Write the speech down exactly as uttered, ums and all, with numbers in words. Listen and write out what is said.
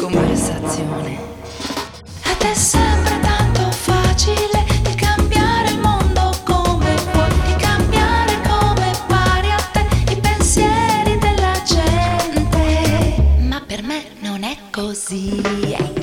conversazione. Ed è sempre tanto facile di cambiare il mondo come puoi, di cambiare come pari a te i pensieri della gente. Ma per me non è così.